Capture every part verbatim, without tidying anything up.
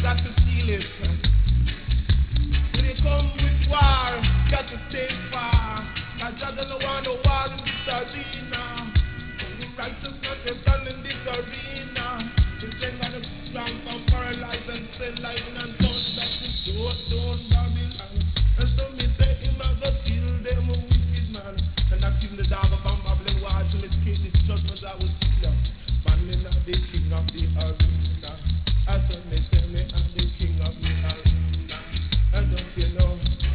got to feel it. When you come with war, you got to stay far. Cause I don't want no war in this arena. Only righteousness is done in this arena. This ain't gonna strong from paralyze and sell life and touch that is so down Babylon. And so me say him a go kill them wicked man. And I kill the dog of Babylon, watch him escape this judgment I will see them. Man, me not the king of the arena. I said me say me I'm the king of the arena. And don't you know?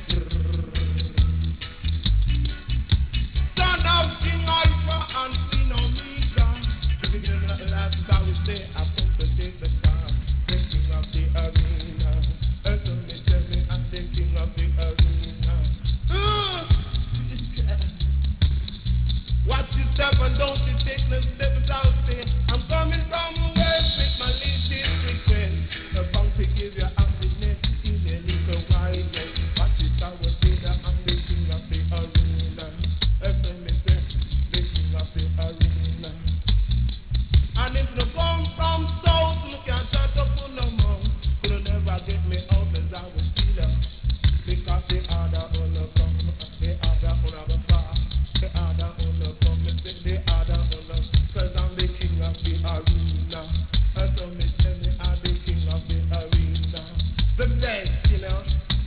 Son of King Alpha and Queen Omega. The beginning of the last God will say I come to take the crown. The king of the arena. And so me say me I'm the king of the arena. Uh, Watch yourself and don't you take no steps out there. I'm coming from west with my lead frequent. The bounty give you happiness in a little while. Watch it, I will say that I'm the king of the arena. F M is the king of the arena. And if you come from south, you can't try to pull them out. You'll never get me out as I will see them. Because the other will come, the other will go far. The other will come, the other will. Cause I'm the king of the arena. And so me tell me I'm the king of the arena. The best, you know.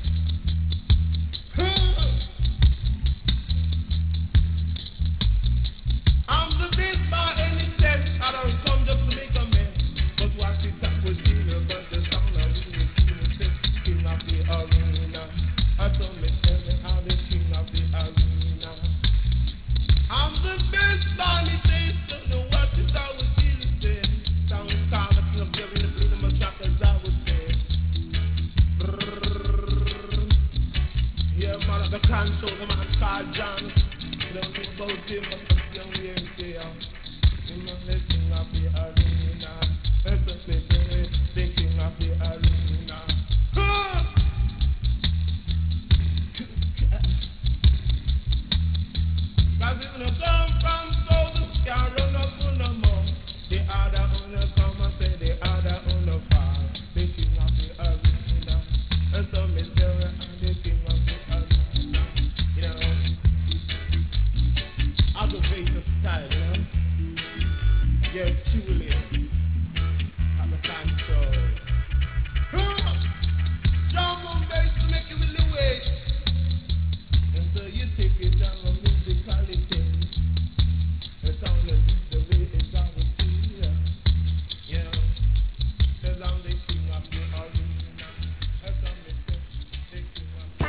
I'm the best by any test. I don't come just to make a mess. But watch it up with you, but the sound of the king of the arena. And so me tell me I'm the king of the arena. I'm the best by any test. Don't know what it I would feel the same. Sound calm, the king of the arena, freedom of shockers I would say. Yeah, man of the control, the man called John. You don't know about him, but that's young way to say, him on the king of the arena. That's what they say, the king of the arena. Ah! Cause if you come from south, you can't run up on no more. The other on the come and say the other on the fall. The king of the arena. And so me say I'm the king of the arena. You know, aggravator style, you know. Yeah, truly. At the control. Ah! Drum and bass to make you really wait. And so you take it down on musicality. The sound of the way it's on the sea. Yeah. Cause I'm the king of the arena. That's how me say, the king of the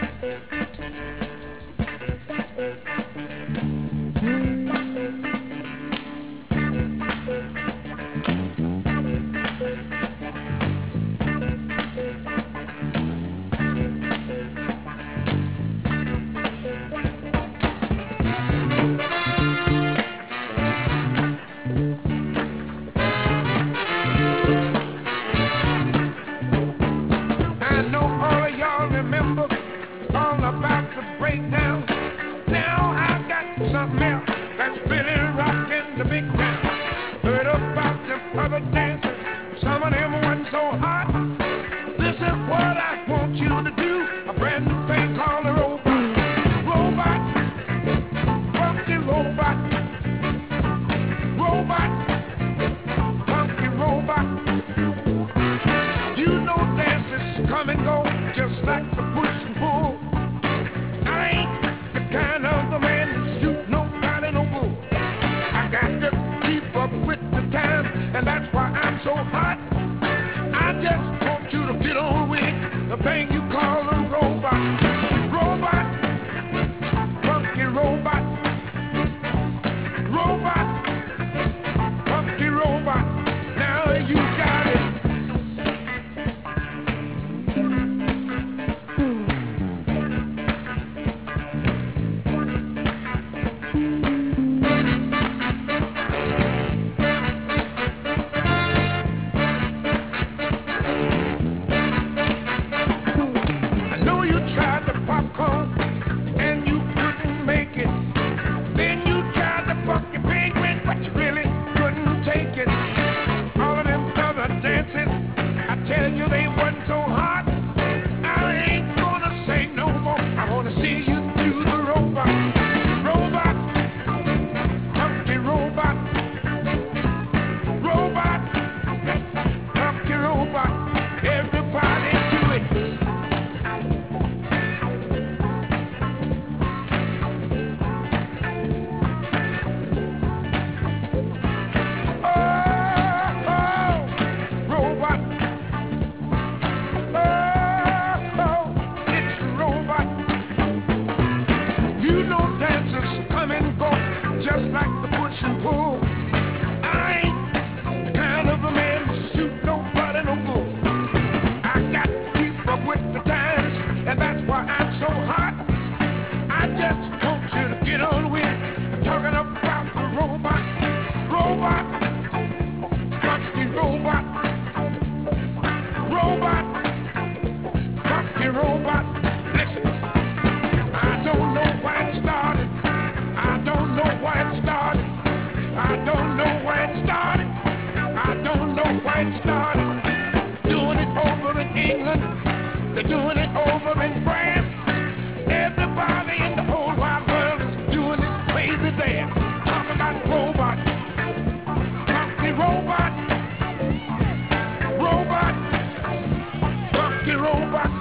I know all of y'all remember all about the breakdown. Now I've got something else that's really rocking the big town. Heard about them other dancers, some of them wasn't so hot. This is what I want you to do, a brand new thing called a robot. Robot, funky robot. Robot, funky robot. You know dances come and go just like the push and pull. I ain't the kind of the man that shoot nobody no bull. I got to keep up with the time, and that's why I'm so hot. I just want you to get on with the thing you call a robot. Robot, funky robot. Robot, funky robot. Now you got it. England. They're doing it over in France. Everybody in the whole wide world is doing this crazy dance. Talking about robot, funky robot, robot, funky robot.